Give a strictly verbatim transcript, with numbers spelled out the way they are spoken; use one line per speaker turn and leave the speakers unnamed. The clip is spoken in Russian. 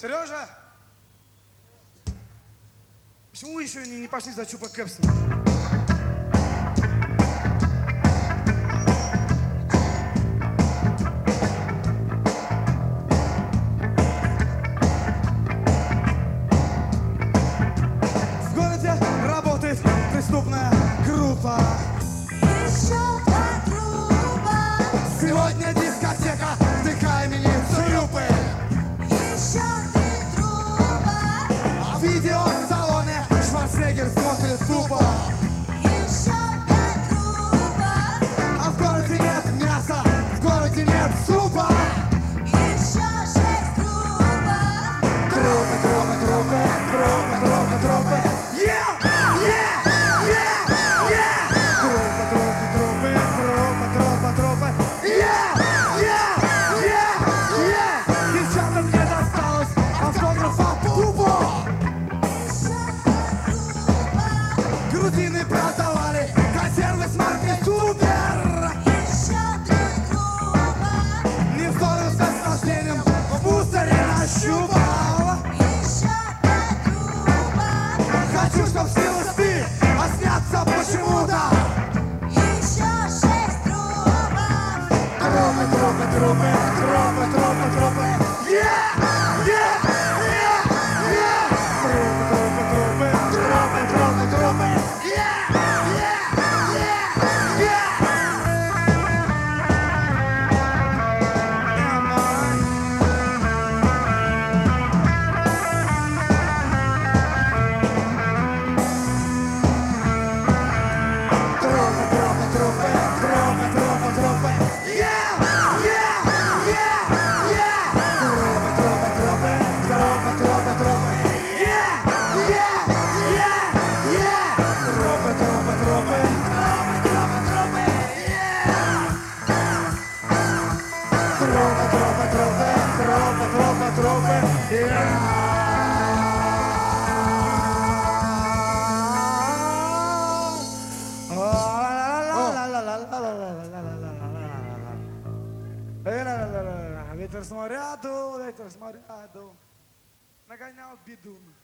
Сережа! Почему вы еще не, не пошли за Чупа Кэпсом? В городе работает преступная группа.
Еще та группа.
Сегодня дискотека, вдыхай именицу Юпы.
Еще три трупа.
А в видеосалоне Шварценеггер смотрит тупо.
Еще пять группа.
А в городе нет мяса, в городе нет супа.
Еще шесть группа.
Трупы, трупы, трупы, трупы, трупы, трупы. Yeah, yeah, yeah, yeah. Трупы, трупы, трупы, трупы, трупы, трупы. Yeah, yeah, yeah, yeah. Девчатам не досталось автографа тупо.
Еще пять группа.
Грузины продавали консервы с маркой Супер.
Еще три группа.
Не вторил с наслаждением в мусоре нащупал.
Еще пять группа.
Хочу, чтоб снилось ты, а снятся почему-то.
Еще шесть группа.
Трупы, трупы, трупы, трупы, трупы, трупы. Yeah, yeah, yeah, yeah. Трупы, трупы, трупы, трупы, трупы, трупы. Yeah, yeah, yeah, yeah. Трупы, трупы, трупы, трупы, трупы, трупы. Yeah, yeah, yeah, yeah. Трупы, трупы, трупы, трупы, трупы, трупы. Yeah, yeah, yeah, yeah. Трупы, трупы, трупы, трупы, трупы, трупы. Yeah. Трупы, трупы, трупы, трупы, трупы, трупы. Ветер с моря дул, ветер с моря дул, нагонял бедун.